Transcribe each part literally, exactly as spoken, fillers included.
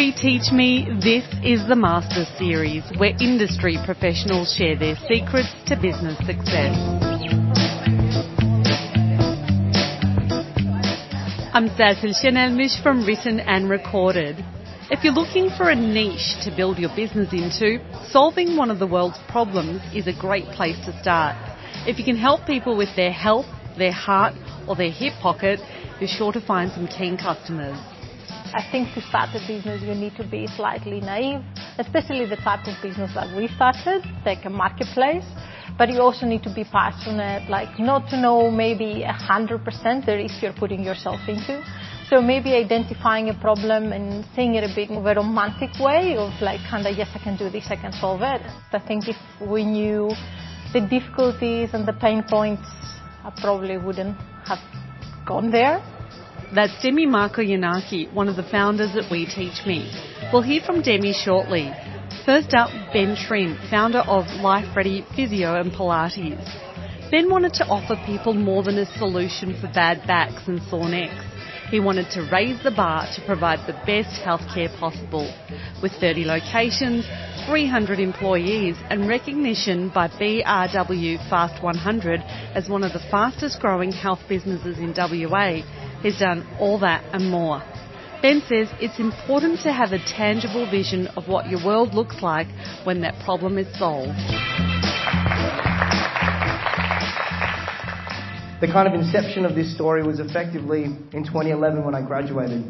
We Teach Me, this is the Masters Series, where industry professionals share their secrets to business success. I'm Cecil Chanel-Mish from Written and Recorded. If you're looking for a niche to build your business into, solving one of the world's problems is a great place to start. If you can help people with their health, their heart, or their hip pocket, you're sure to find some keen customers. I think to start a business you need to be slightly naive, especially the type of business that we started, like a marketplace. But you also need to be passionate, like not to know maybe one hundred percent the risk you're putting yourself into. So maybe identifying a problem and seeing it a bit of a romantic way of like kind of, yes, I can do this, I can solve it. I think if we knew the difficulties and the pain points, I probably wouldn't have gone there. That's Demi Marco-Yanaki, one of the founders at We Teach Me. We'll hear from Demi shortly. First up, Ben Trin, founder of Life Ready Physio and Pilates. Ben wanted to offer people more than a solution for bad backs and sore necks. He wanted to raise the bar to provide the best healthcare possible. With thirty locations, three hundred employees and recognition by B R W Fast one hundred as one of the fastest growing health businesses in W A, he's done all that and more. Ben says it's important to have a tangible vision of what your world looks like when that problem is solved. The kind of inception of this story was effectively in twenty eleven when I graduated.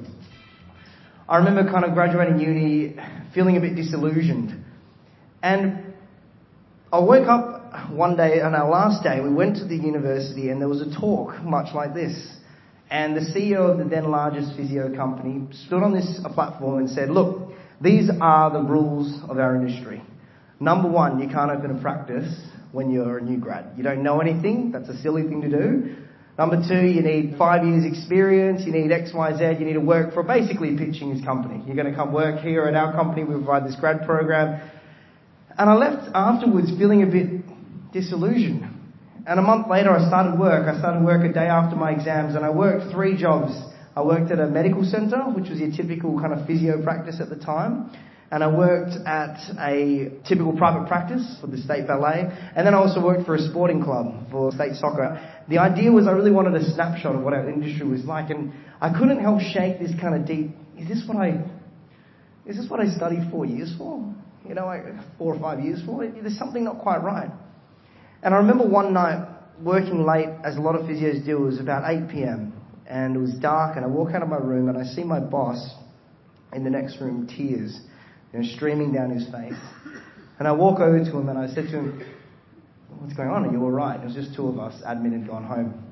I remember kind of graduating uni, feeling a bit disillusioned. And I woke up one day, on our last day, we went to the university and there was a talk much like this. And the C E O of the then largest physio company stood on this platform and said, look, these are the rules of our industry. Number one, you can't open a practice when you're a new grad. You don't know anything. That's a silly thing to do. Number two, you need five years experience. You need X, Y, Z. You need to work for basically pitching his company. You're going to come work here at our company. We provide this grad program. And I left afterwards feeling a bit disillusioned. And a month later, I started work. I started work a day after my exams, and I worked three jobs. I worked at a medical centre, which was your typical kind of physio practice at the time. And I worked at a typical private practice for the state ballet. And then I also worked for a sporting club for state soccer. The idea was I really wanted a snapshot of what our industry was like. And I couldn't help shake this kind of deep, is this what I, is this what I studied four years for? You know, like four or five years for? There's something not quite right. And I remember one night working late, as a lot of physios do. It was about eight p.m. and it was dark, and I walk out of my room and I see my boss in the next room, tears, you know, streaming down his face. And I walk over to him and I said to him, what's going on? Are you all right? It was just two of us. Admin had gone home.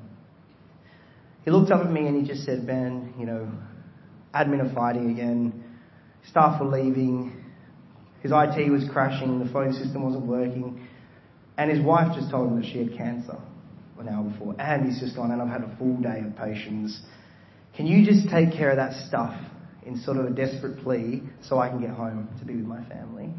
He looked up at me and he just said, Ben, you know, admin are fighting again. Staff were leaving. His I T was crashing. The phone system wasn't working. And his wife just told him that she had cancer an hour before. And he's just gone, and I've had a full day of patients. Can you just take care of that stuff in sort of a desperate plea so I can get home to be with my family?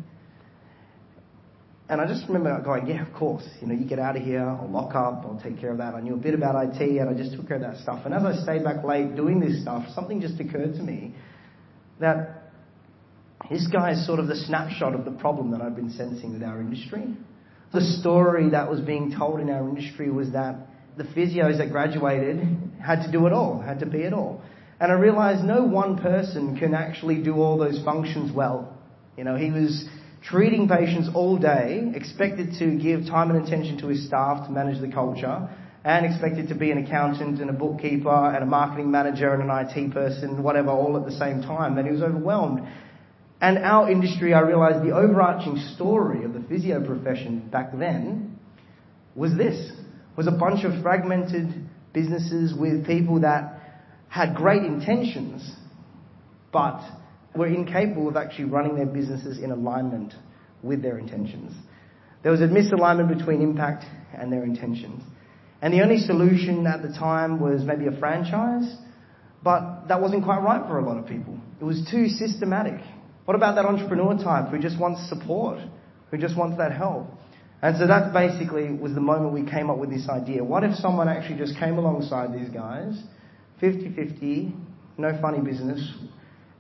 And I just remember going, yeah, of course. You know, you get out of here, I'll lock up, I'll take care of that. I knew a bit about I T and I just took care of that stuff. And as I stayed back late doing this stuff, something just occurred to me that this guy is sort of the snapshot of the problem that I've been sensing with our industry. The story that was being told in our industry was that the physios that graduated had to do it all, had to be it all. And I realized no one person can actually do all those functions well. You know, he was treating patients all day, expected to give time and attention to his staff to manage the culture, and expected to be an accountant and a bookkeeper and a marketing manager and an I T person, whatever, all at the same time. And he was overwhelmed. And our industry, I realized the overarching story of the physio profession back then was this, was a bunch of fragmented businesses with people that had great intentions, but were incapable of actually running their businesses in alignment with their intentions. There was a misalignment between impact and their intentions. And the only solution at the time was maybe a franchise, but that wasn't quite right for a lot of people. It was too systematic. What about that entrepreneur type who just wants support, who just wants that help? And so that basically was the moment we came up with this idea. What if someone actually just came alongside these guys, fifty-fifty, no funny business,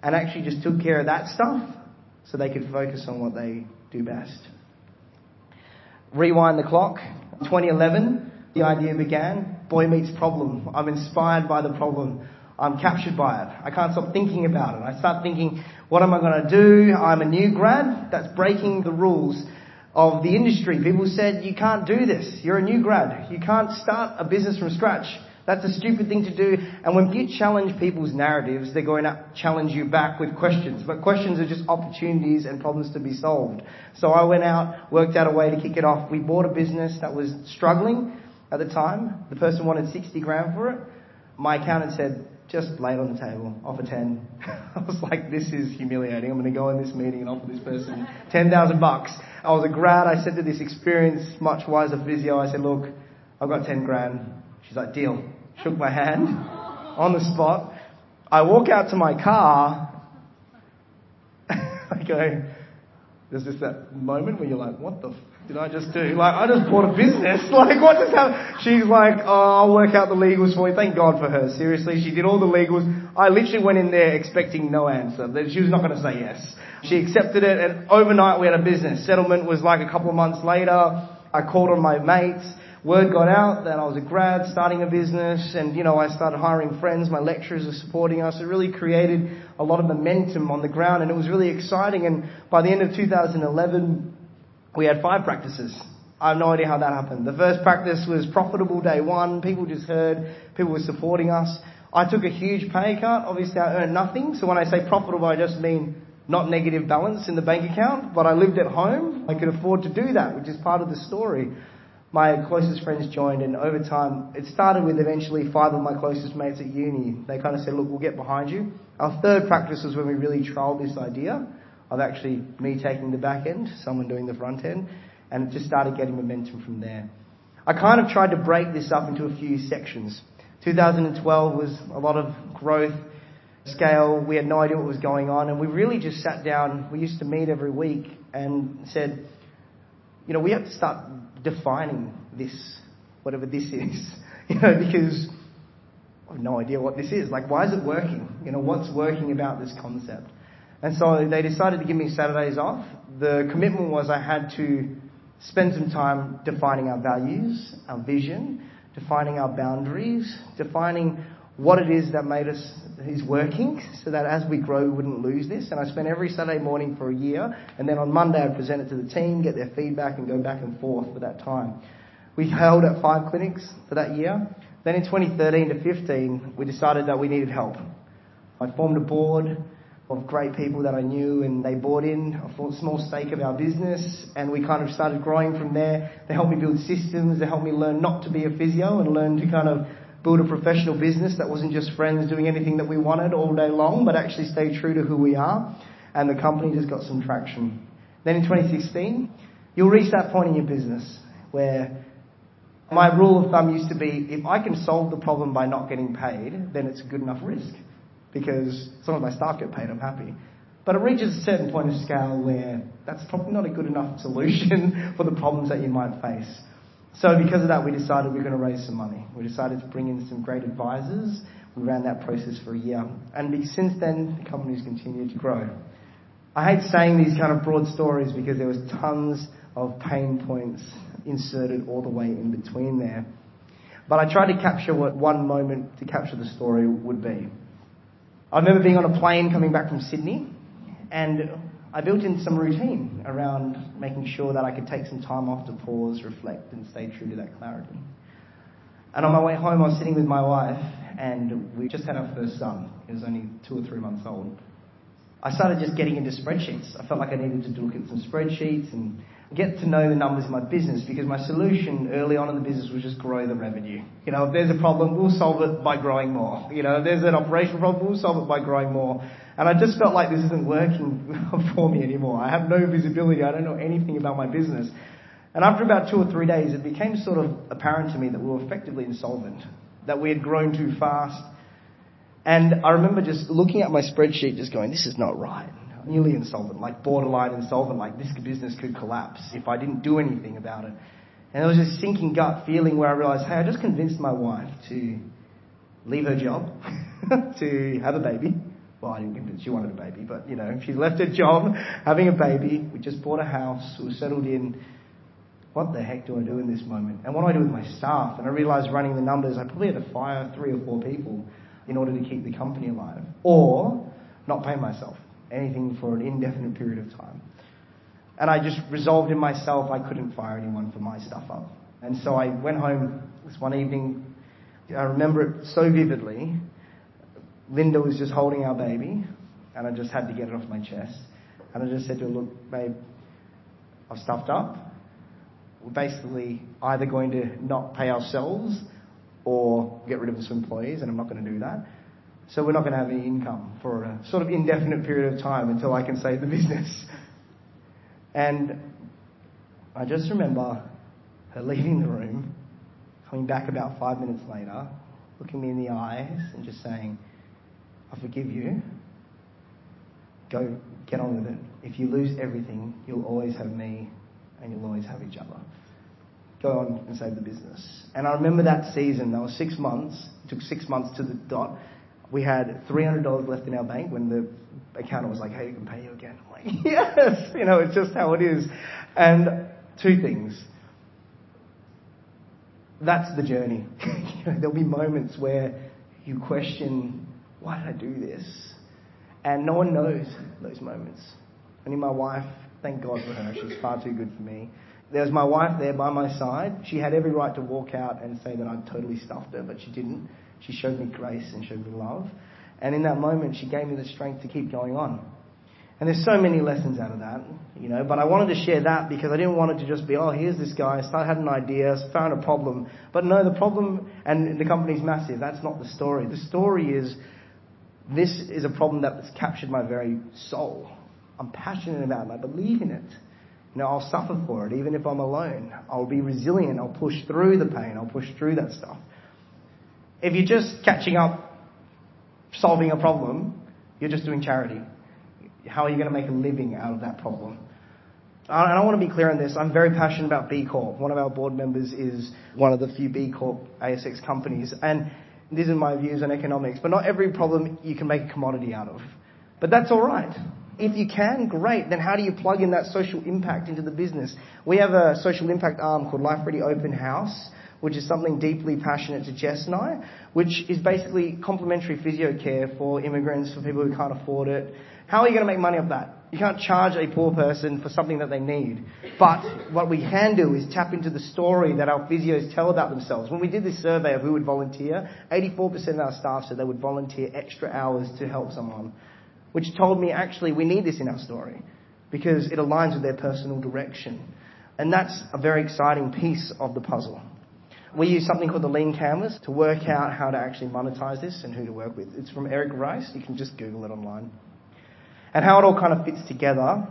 and actually just took care of that stuff so they could focus on what they do best. Rewind the clock. twenty eleven, the idea began. Boy meets problem. I'm inspired by the problem. I'm captured by it. I can't stop thinking about it. I start thinking, what am I going to do? I'm a new grad. That's breaking the rules of the industry. People said, you can't do this. You're a new grad. You can't start a business from scratch. That's a stupid thing to do. And when you challenge people's narratives, they're going to challenge you back with questions. But questions are just opportunities and problems to be solved. So I went out, worked out a way to kick it off. We bought a business that was struggling at the time. The person wanted sixty grand for it. My accountant said, just lay it on the table, offer ten. I was like, this is humiliating. I'm going to go in this meeting and offer this person ten thousand bucks. I was a grad. I said to this experienced, much wiser physio, I said, look, I've got ten grand. She's like, deal. Shook my hand on the spot. I walk out to my car. I go, there's just that moment where you're like, what the f did I just do? Like, I just bought a business. Like, what just happened? She's like, oh, I'll work out the legals for you. Thank God for her. Seriously, she did all the legals. I literally went in there expecting no answer. She was not going to say yes. She accepted it, and overnight we had a business. Settlement was like a couple of months later. I called on my mates. Word got out that I was a grad starting a business, and, you know, I started hiring friends. My lecturers are supporting us. It really created a lot of momentum on the ground, and it was really exciting. And by the end of two thousand eleven, we had five practices. I have no idea how that happened. The first practice was profitable day one. People just heard. People were supporting us. I took a huge pay cut. Obviously, I earned nothing. So when I say profitable, I just mean not negative balance in the bank account, but I lived at home. I could afford to do that, which is part of the story. My closest friends joined, and over time, it started with eventually five of my closest mates at uni. They kind of said, look, we'll get behind you. Our third practice was when we really trialled this idea of actually me taking the back end, someone doing the front end, and it just started getting momentum from there. I kind of tried to break this up into a few sections. two thousand twelve was a lot of growth, scale. We had no idea what was going on, and we really just sat down. We used to meet every week and said, you know, we have to start defining this, whatever this is, you know, because I have no idea what this is. Like, why is it working? You know, what's working about this concept? And so they decided to give me Saturdays off. The commitment was I had to spend some time defining our values, our vision, defining our boundaries, defining what it is that made us is working, so that as we grow, we wouldn't lose this. And I spent every Saturday morning for a year, and then on Monday I'd present it to the team, get their feedback, and go back and forth for that time. We held at five clinics for that year. Then in twenty thirteen to fifteen, we decided that we needed help. I formed a board of great people that I knew, and they bought in a small stake of our business, and we kind of started growing from there. They helped me build systems. They helped me learn not to be a physio and learn to kind of build a professional business that wasn't just friends doing anything that we wanted all day long, but actually stay true to who we are. And the company just got some traction. Then in twenty sixteen, you'll reach that point in your business where my rule of thumb used to be, if I can solve the problem by not getting paid, then it's a good enough risk. Because as long as my staff get paid, I'm happy. But it reaches a certain point of scale where that's probably not a good enough solution for the problems that you might face. So because of that, we decided we were going to raise some money. We decided to bring in some great advisors. We ran that process for a year. And since then, the company's continued to grow. I hate saying these kind of broad stories because there was tons of pain points inserted all the way in between there. But I tried to capture what one moment to capture the story would be. I remember being on a plane coming back from Sydney, and I built in some routine around making sure that I could take some time off to pause, reflect, and stay true to that clarity. And on my way home, I was sitting with my wife, and we just had our first son. He was only two or three months old. I started just getting into spreadsheets. I felt like I needed to look at some spreadsheets and get to know the numbers in my business, because my solution early on in the business was just grow the revenue. You know, if there's a problem, we'll solve it by growing more. You know, if there's an operational problem, we'll solve it by growing more. And I just felt like this isn't working for me anymore. I have no visibility. I don't know anything about my business. And after about two or three days, it became sort of apparent to me that we were effectively insolvent, that we had grown too fast. And I remember just looking at my spreadsheet, just going, this is not right. Nearly insolvent, like borderline insolvent, like this business could collapse if I didn't do anything about it. And there was this sinking gut feeling where I realised, hey, I just convinced my wife to leave her job, to have a baby, well, I didn't convince, she wanted a baby, but, you know, she's left her job, having a baby. We just bought a house. We were settled in. What the heck do I do in this moment? And what do I do with my staff? And I realised running the numbers, I probably had to fire three or four people in order to keep the company alive. Or not pay myself anything for an indefinite period of time. And I just resolved in myself I couldn't fire anyone for my stuff up. And so I went home this one evening. I remember it so vividly. Linda was just holding our baby, and I just had to get it off my chest. And I just said to her, look, babe, I've stuffed up. We're basically either going to not pay ourselves or get rid of some employees, and I'm not going to do that. So we're not going to have any income for a sort of indefinite period of time until I can save the business. And I just remember her leaving the room, coming back about five minutes later, looking me in the eyes and just saying, I forgive you. Go get on with it. If you lose everything, you'll always have me and you'll always have each other. Go on and save the business. And I remember that season, that was six months. It took six months to the dot. We had three hundred dollars left in our bank when the accountant was like, hey, you can pay you again. I'm like, yes! You know, it's just how it is. And two things. That's the journey. You know, there'll be moments where you question, why did I do this? And no one knows those moments. Only my wife, thank God for her, she's far too good for me. There was my wife there by my side. She had every right to walk out and say that I'd totally stuffed her, but she didn't. She showed me grace and showed me love. And in that moment, she gave me the strength to keep going on. And there's so many lessons out of that, you know, but I wanted to share that because I didn't want it to just be, oh, here's this guy, I had an idea, found a problem. But no, the problem, and the company's massive, that's not the story. The story is, this is a problem that's captured my very soul. I'm passionate about it, I believe in it. You know, I'll suffer for it, even if I'm alone. I'll be resilient, I'll push through the pain, I'll push through that stuff. If you're just catching up, solving a problem, you're just doing charity. How are you going to make a living out of that problem? And I want to be clear on this. I'm very passionate about B Corp. One of our board members is one of the few B Corp A S X companies. And these are my views on economics. But not every problem you can make a commodity out of. But that's all right. If you can, great. Then how do you plug in that social impact into the business? We have a social impact arm called Life Ready Open House, which is something deeply passionate to Jess and I, which is basically complimentary physio care for immigrants, for people who can't afford it. How are you going to make money off that? You can't charge a poor person for something that they need. But what we can do is tap into the story that our physios tell about themselves. When we did this survey of who would volunteer, eighty-four percent of our staff said they would volunteer extra hours to help someone, which told me actually we need this in our story because it aligns with their personal direction. And that's a very exciting piece of the puzzle. We use something called the Lean Canvas to work out how to actually monetize this and who to work with. It's from Eric Rice. You can just Google it online. And how it all kind of fits together,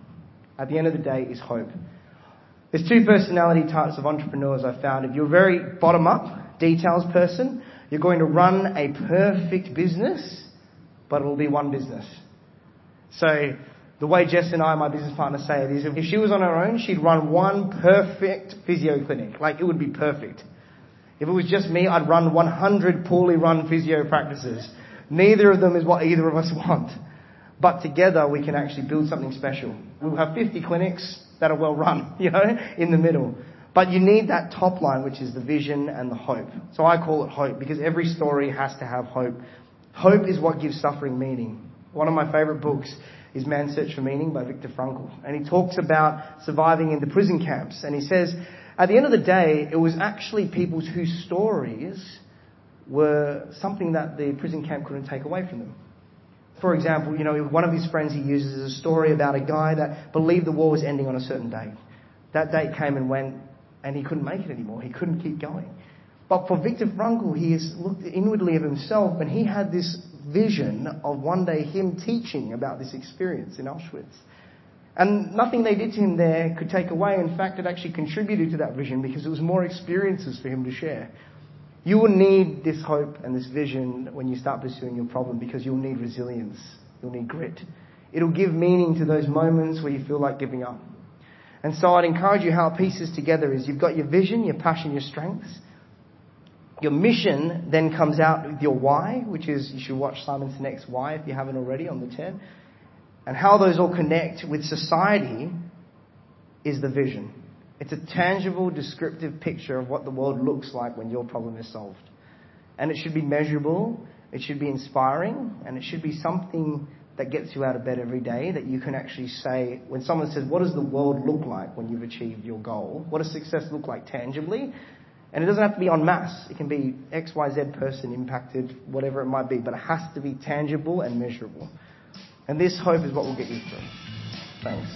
at the end of the day, is hope. There's two personality types of entrepreneurs I've found. If you're a very bottom-up, details person, you're going to run a perfect business, but it'll be one business. So the way Jess and I, my business partner, say it is, if she was on her own, she'd run one perfect physio clinic. Like, it would be perfect. If it was just me, I'd run one hundred poorly run physio practices. Neither of them is what either of us want. But together, we can actually build something special. We'll have fifty clinics that are well run, you know, in the middle. But you need that top line, which is the vision and the hope. So I call it hope, because every story has to have hope. Hope is what gives suffering meaning. One of my favourite books is Man's Search for Meaning by Viktor Frankl. And he talks about surviving in the prison camps. And he says, at the end of the day, it was actually people whose stories were something that the prison camp couldn't take away from them. For example, you know, one of his friends he uses is a story about a guy that believed the war was ending on a certain date. That date came and went, and he couldn't make it anymore. He couldn't keep going. But for Viktor Frankl, he has looked inwardly at himself, and he had this vision of one day him teaching about this experience in Auschwitz. And nothing they did to him there could take away. In fact, it actually contributed to that vision because it was more experiences for him to share. You will need this hope and this vision when you start pursuing your problem, because you'll need resilience. You'll need grit. It'll give meaning to those moments where you feel like giving up. And so I'd encourage you how it pieces together is you've got your vision, your passion, your strengths. Your mission then comes out with your why, which is, you should watch Simon Sinek's Why if you haven't already on the TED. And how those all connect with society is the vision. It's a tangible, descriptive picture of what the world looks like when your problem is solved. And it should be measurable, it should be inspiring, and it should be something that gets you out of bed every day, that you can actually say, when someone says, what does the world look like when you've achieved your goal? What does success look like tangibly? And it doesn't have to be en masse. It can be X Y Z person impacted, whatever it might be, but it has to be tangible and measurable. And this hope is what will get you through. Thanks.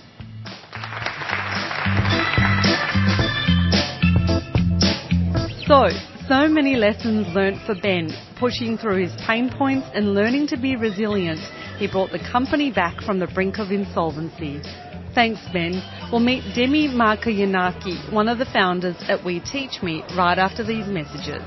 So, so many lessons learnt for Ben, pushing through his pain points and learning to be resilient. He brought the company back from the brink of insolvency. Thanks, Ben. We'll meet Demi Markoyanaki, one of the founders at We Teach Me, right after these messages.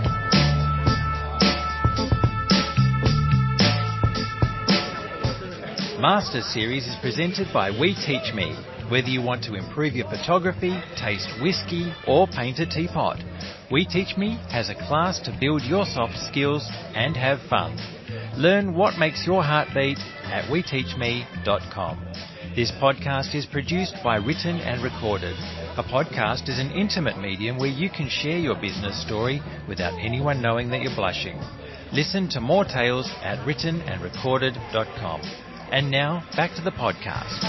Master Series is presented by We Teach Me. Whether you want to improve your photography, taste whiskey, or paint a teapot, We Teach Me has a class to build your soft skills and have fun. Learn what makes your heart beat at we teach me dot com. This podcast is produced by Written and Recorded. A podcast is an intimate medium where you can share your business story without anyone knowing that you're blushing. Listen to more tales at written and recorded dot com. And now, back to the podcast.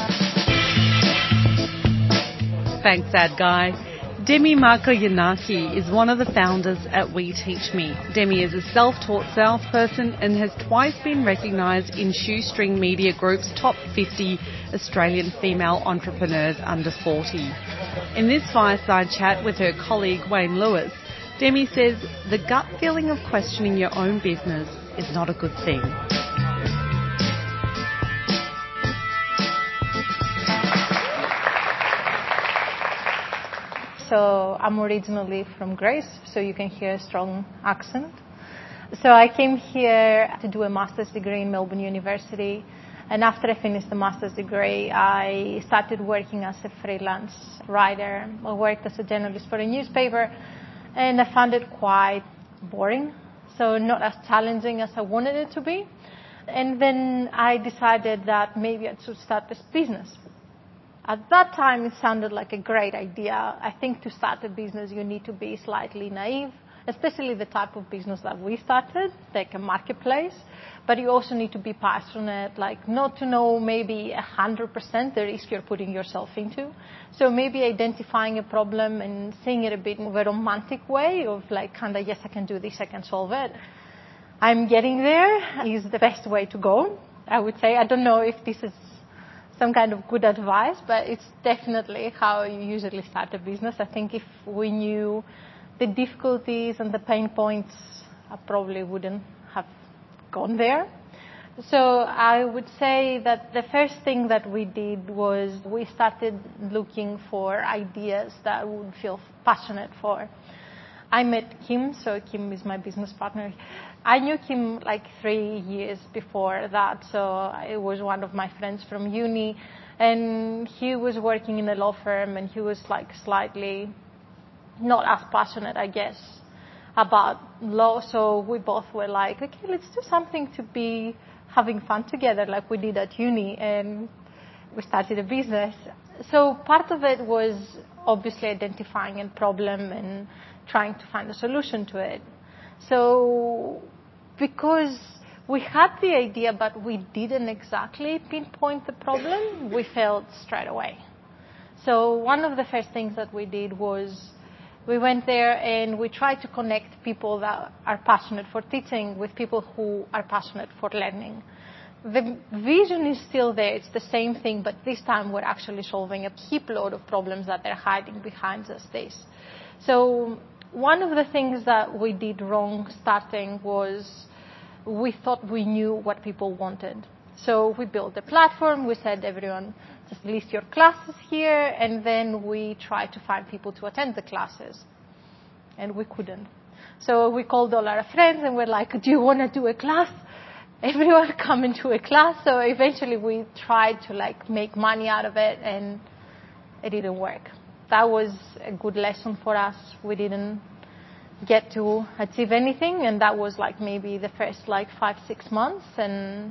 Thanks, Ad Guy. Demi Markoyanaki is one of the founders at We Teach Me. Demi is a self-taught salesperson and has twice been recognised in Shoestring Media Group's top fifty Australian female entrepreneurs under forty. In this fireside chat with her colleague Wayne Lewis, Demi says the gut feeling of questioning your own business is not a good thing. So I'm originally from Grace, so you can hear a strong accent. So I came here to do a master's degree in Melbourne University. And after I finished the master's degree, I started working as a freelance writer. I worked as a journalist for a newspaper, and I found it quite boring, so not as challenging as I wanted it to be. And then I decided that maybe I should start this business. At that time, it sounded like a great idea. I think to start a business, you need to be slightly naive, especially the type of business that we started, like a marketplace. But you also need to be passionate, like not to know maybe one hundred percent the risk you're putting yourself into. So maybe identifying a problem and seeing it a bit of a romantic way of like kind of, yes, I can do this, I can solve it. I'm getting there is the best way to go, I would say. I don't know if this is some kind of good advice, but it's definitely how you usually start a business. I think if we knew the difficulties and the pain points, I probably wouldn't have gone there. So I would say that the first thing that we did was we started looking for ideas that I would feel passionate for. I met Kim, so Kim is my business partner. I knew Kim like three years before that, so it was one of my friends from uni, and he was working in a law firm, and he was like slightly not as passionate, I guess, about law, so we both were like, okay, let's do something to be having fun together like we did at uni, and we started a business. So part of it was obviously identifying a problem and trying to find a solution to it. So because we had the idea but we didn't exactly pinpoint the problem, we failed straight away. So one of the first things that we did was we went there and we tried to connect people that are passionate for teaching with people who are passionate for learning. The vision is still there, it's the same thing, but this time we're actually solving a heap load of problems that they're hiding behind just this. So one of the things that we did wrong starting was we thought we knew what people wanted. So we built a platform, we said everyone just list your classes here, and then we tried to find people to attend the classes. And we couldn't. So we called all our friends and we're like, do you want to do a class? Everyone come into a class. So eventually we tried to like make money out of it, and it didn't work. That was a good lesson for us. We didn't get to achieve anything. And that was like maybe the first like five, six months. And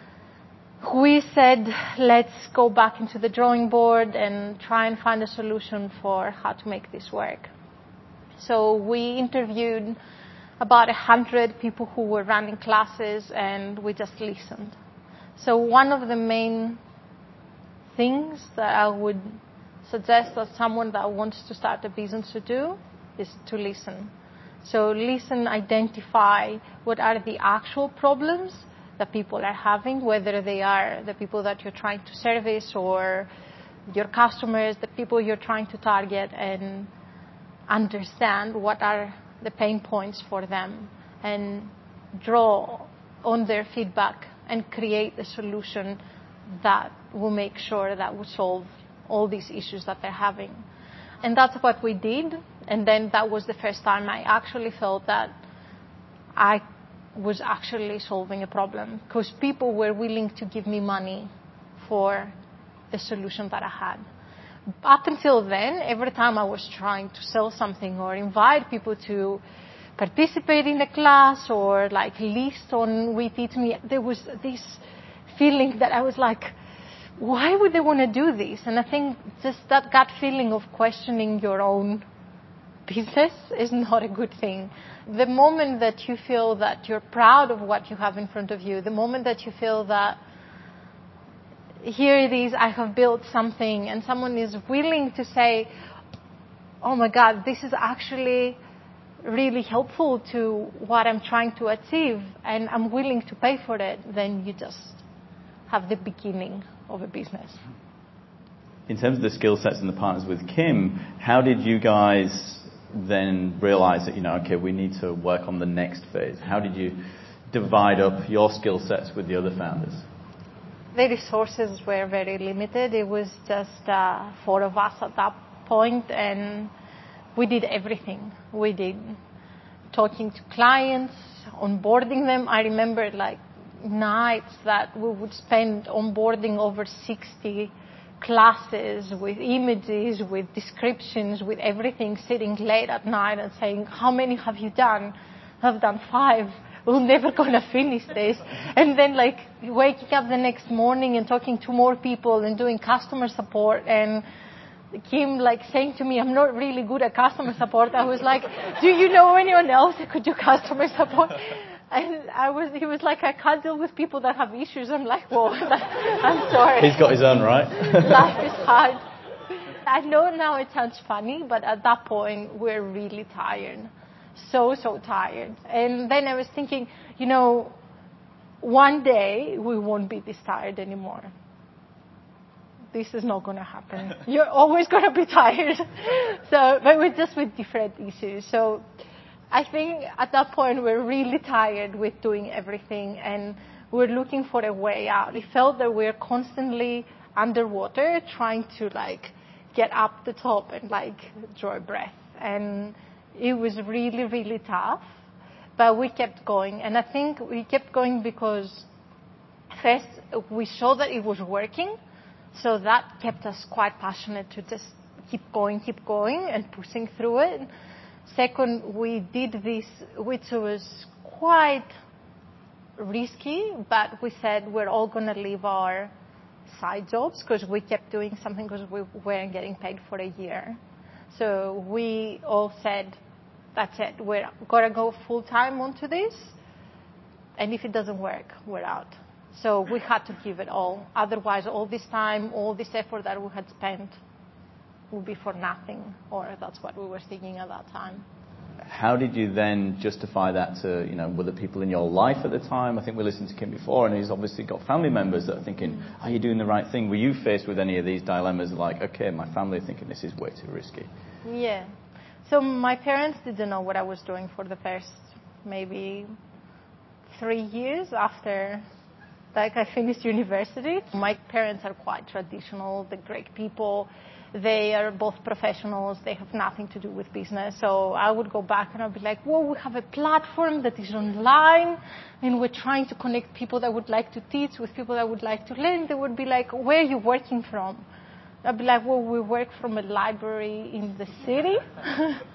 we said, let's go back into the drawing board and try and find a solution for how to make this work. So we interviewed about a hundred people who were running classes, and we just listened. So one of the main things that I would suggest that someone that wants to start a business to do is to listen. So listen, identify what are the actual problems that people are having, whether they are the people that you're trying to service or your customers, the people you're trying to target, and understand what are the pain points for them and draw on their feedback and create a solution that will make sure that we solve all these issues that they're having. And that's what we did. And then that was the first time I actually felt that I was actually solving a problem, because people were willing to give me money for the solution that I had. Up until then, every time I was trying to sell something or invite people to participate in the class or like list on We Teach Me, there was this feeling that I was like, why would they want to do this? And I think just that gut feeling of questioning your own business is not a good thing. The moment that you feel that you're proud of what you have in front of you, the moment that you feel that here it is, I have built something, and someone is willing to say, oh my God, this is actually really helpful to what I'm trying to achieve, and I'm willing to pay for it, then you just have the beginning of a business. In terms of the skill sets and the partners with Kim, how did you guys then realize that, you know, okay, we need to work on the next phase? How did you divide up your skill sets with the other founders? The resources were very limited. It was just uh, four of us at that point, and we did everything. We did talking to clients, onboarding them. I remember like nights that we would spend onboarding over sixty classes with images, with descriptions, with everything, sitting late at night and saying, how many have you done? I've done five. We're never going to finish this. And then like waking up the next morning and talking to more people and doing customer support, and Kim like saying to me, I'm not really good at customer support. I was like, do you know anyone else that could do customer support? And I was, he was like, I can't deal with people that have issues. I'm like, well, I'm sorry. He's got his own, right? Life is hard. I know now it sounds funny, but at that point we're really tired. So, so tired. And then I was thinking, you know, one day we won't be this tired anymore. This is not going to happen. You're always going to be tired. So, but we're just with different issues. So I think at that point we're really tired with doing everything, and we're looking for a way out. It felt that we're constantly underwater trying to like get up the top and like draw a breath. And it was really, really tough, but we kept going. And I think we kept going because first we saw that it was working. So that kept us quite passionate to just keep going, keep going and pushing through it. Second, we did this, which was quite risky, but we said we're all going to leave our side jobs because we kept doing something because we weren't getting paid for a year. So we all said, that's it, we're going to go full time onto this. And if it doesn't work, we're out. So we had to give it all. Otherwise, all this time, all this effort that we had spent would be for nothing. Or that's what we were thinking at that time. How did you then justify that to, you know, were the people in your life at the time? I think we listened to Kim before, and he's obviously got family members that are thinking, are you doing the right thing? Were you faced with any of these dilemmas like, okay, my family are thinking this is way too risky? Yeah. So my parents didn't know what I was doing for the first maybe three years after like I finished university. My parents are quite traditional. They're great people. They are both professionals. They have nothing to do with business. So I would go back and I'd be like, well, we have a platform that is online and we're trying to connect people that would like to teach with people that would like to learn. They would be like, where are you working from? I'd be like, well, we work from a library in the city.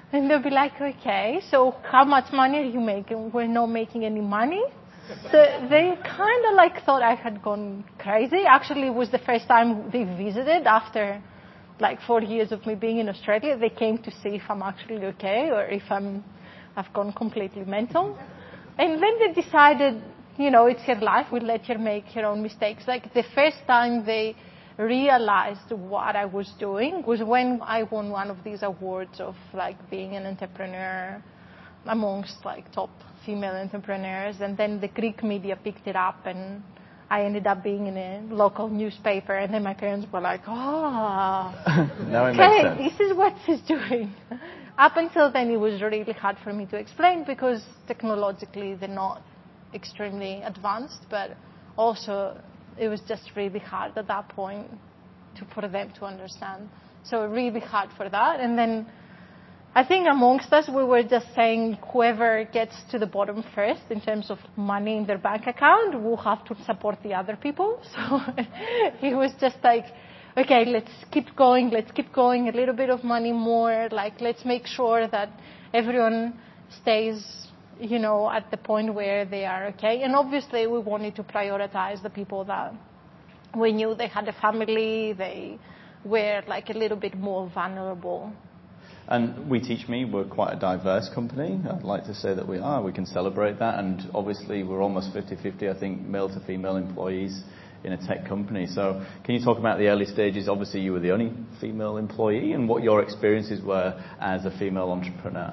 And they'll be like, okay, so how much money are you making? We're not making any money. So they kind of like thought I had gone crazy. Actually, it was the first time they visited after like four years of me being in Australia. They came to see if I'm actually okay or if I'm, I've gone completely mental. And then they decided, you know, it's her life. We'll let her make her own mistakes. Like the first time they realized what I was doing was when I won one of these awards of like being an entrepreneur amongst like top female entrepreneurs, and then the Greek media picked it up and I ended up being in a local newspaper, and then my parents were like, oh, now it okay, makes sense. This is what she's doing. Up until then it was really hard for me to explain because technologically they're not extremely advanced, but also it was just really hard at that point to, for them to understand. So really hard for that. And then I think amongst us, we were just saying whoever gets to the bottom first in terms of money in their bank account will have to support the other people. So it was just like, okay, let's keep going, let's keep going, a little bit of money more, like let's make sure that everyone stays, you know, at the point where they are okay. And obviously we wanted to prioritize the people that we knew they had a family, they were like a little bit more vulnerable. And We Teach Me, we're quite a diverse company. I'd like to say that we are. We can celebrate that. And obviously we're almost fifty-fifty, I think, male to female employees in a tech company. So can you talk about the early stages? Obviously you were the only female employee, and what your experiences were as a female entrepreneur.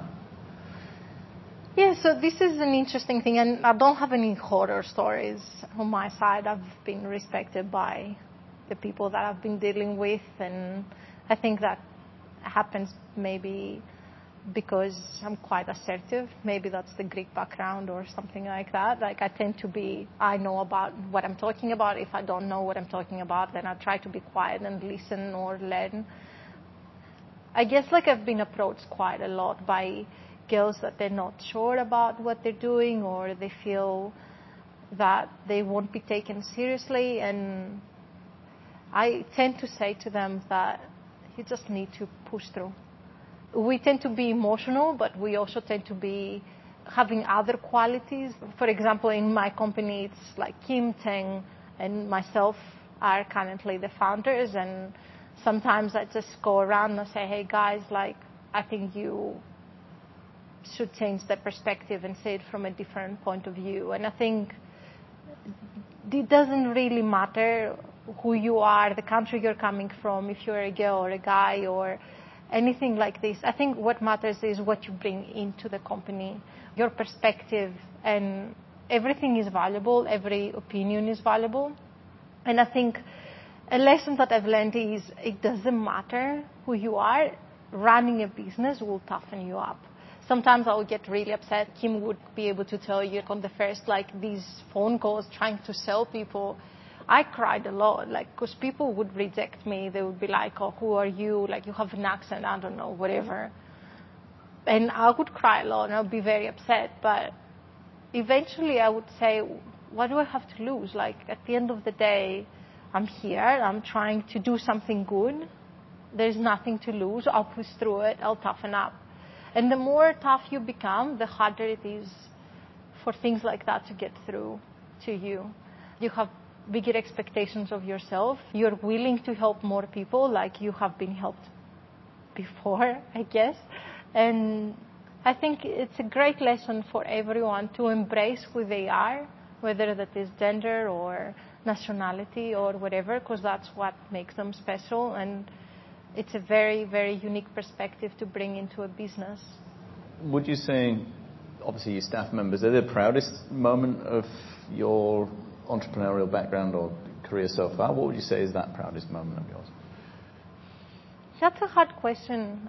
Yeah, so this is an interesting thing, and I don't have any horror stories on my side. I've been respected by the people that I've been dealing with, and I think that happens maybe because I'm quite assertive. Maybe that's the Greek background or something like that. Like I tend to be, I know about what I'm talking about. If I don't know what I'm talking about, then I try to be quiet and listen or learn. I guess like I've been approached quite a lot by girls that they're not sure about what they're doing, or they feel that they won't be taken seriously. And I tend to say to them that you just need to push through. We tend to be emotional, but we also tend to be having other qualities. For example, in my company, it's like Kim, Teng, and myself are currently the founders. And sometimes I just go around and say, hey guys, like I think you should change the perspective and see it from a different point of view. And I think it doesn't really matter who you are, the country you're coming from, if you're a girl or a guy or anything like this. I think what matters is what you bring into the company, your perspective, and everything is valuable, every opinion is valuable. And I think a lesson that I've learned is it doesn't matter who you are, running a business will toughen you up. Sometimes I would get really upset. Kim would be able to tell you on the first, like, these phone calls trying to sell people, I cried a lot, like, because people would reject me. They would be like, oh, who are you? Like, you have an accent, I don't know, whatever. And I would cry a lot and I would be very upset. But eventually I would say, what do I have to lose? Like, at the end of the day, I'm here. I'm trying to do something good. There's nothing to lose. I'll push through it. I'll toughen up. And the more tough you become, the harder it is for things like that to get through to you. You have bigger expectations of yourself. You're willing to help more people, like you have been helped before, I guess. And I think it's a great lesson for everyone to embrace who they are, whether that is gender or nationality or whatever, because that's what makes them special. And it's a very, very unique perspective to bring into a business. Would you say, obviously your staff members, are they the proudest moment of your entrepreneurial background or career so far? What would you say is that proudest moment of yours? That's a hard question.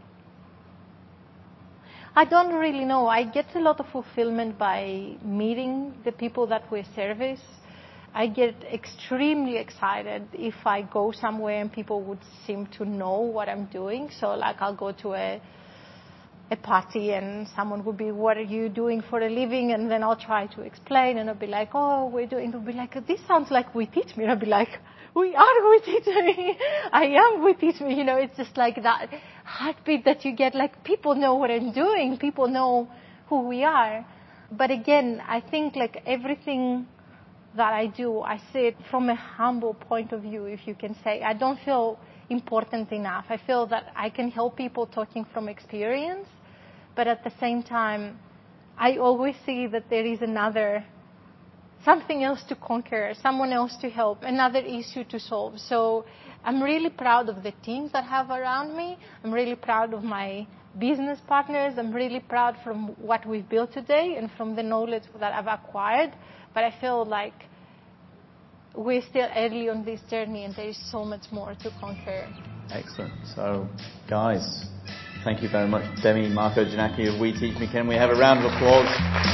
I don't really know. I get a lot of fulfillment by meeting the people that we service. I get extremely excited if I go somewhere and people would seem to know what I'm doing. So like I'll go to a a party and someone would be, what are you doing for a living? And then I'll try to explain and I'll be like, oh, we're doing, they'll be like, this sounds like We Teach Me. And I'll be like, we are We Teach Me. I am We Teach Me. You know, it's just like that. heartbeat that you get, like people know what I'm doing, people know who we are. But again, I think like everything that I do, I see it from a humble point of view, if you can say. I don't feel important enough. I feel that I can help people talking from experience, but at the same time, I always see that there is another, something else to conquer, someone else to help, another issue to solve. So I'm really proud of the teams that I have around me. I'm really proud of my business partners. I'm really proud from what we've built today and from the knowledge that I've acquired. But I feel like we're still early on this journey and there is so much more to conquer. Excellent. So, guys, thank you very much. Demi, Marco, Janaki of We Teach Me. Can we have a round of applause?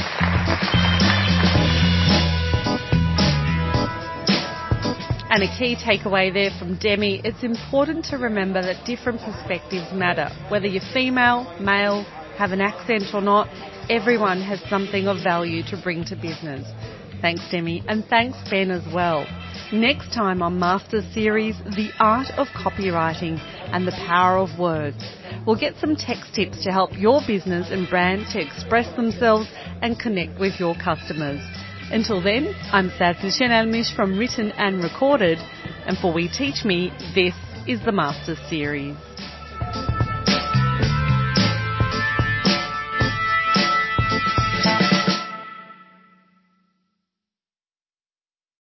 And a key takeaway there from Demi, it's important to remember that different perspectives matter. Whether you're female, male, have an accent or not, everyone has something of value to bring to business. Thanks, Demi, and thanks, Ben, as well. Next time on Master Series, The Art of Copywriting and the Power of Words. We'll get some text tips to help your business and brand to express themselves and connect with your customers. Until then, I'm Sazli Shenalmish from Written and Recorded, and for We Teach Me, this is the Master Series.